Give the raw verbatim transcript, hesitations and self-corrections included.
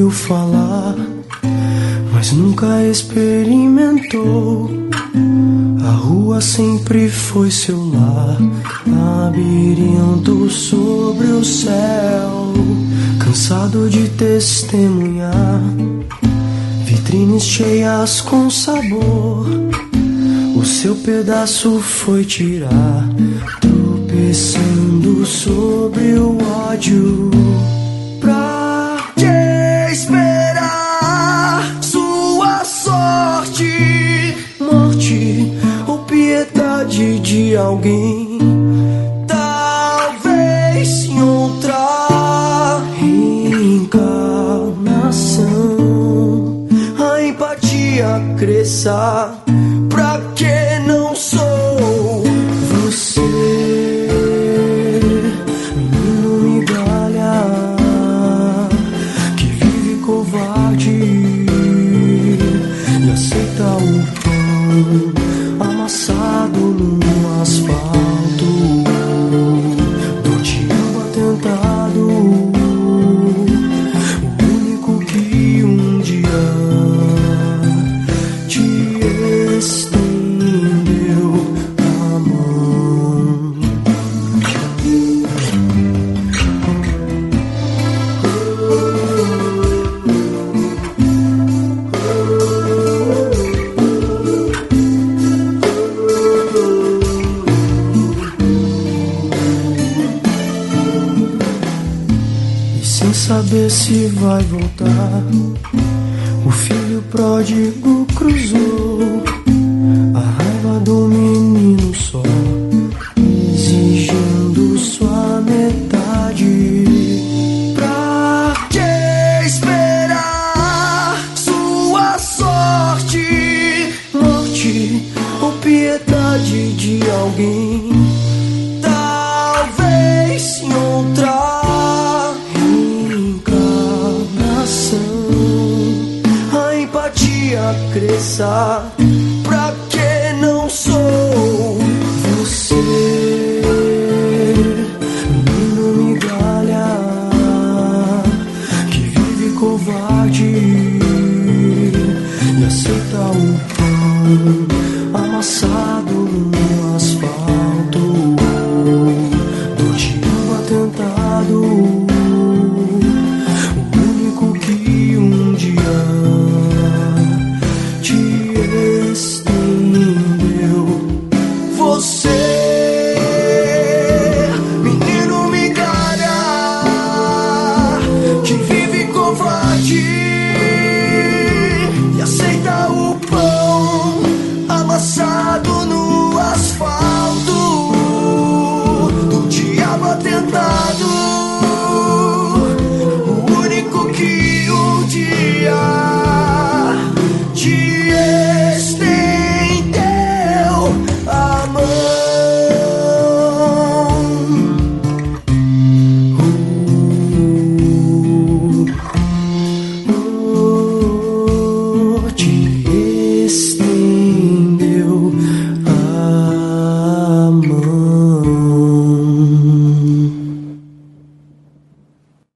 ouviu falar, mas nunca experimentou. A rua sempre foi seu lar, labirinto sobre o céu. Cansado de testemunhar vitrines cheias com sabor, o seu pedaço foi tirar, tropeçando sobre o ódio. Pra te esperar sua sorte, morte ou piedade de alguém, talvez em outra reencarnação a empatia cresça. Pra que não sou você, menino migalha, que vive covarde e aceita o pão amassado no asfalto do te amo atentado, o único que um dia te estendeu a mão. E sem saber se vai voltar, o filho pródigo cruzou. A raiva do menino só, exigindo sua metade. Pra te esperar sua sorte, morte ou piedade de alguém,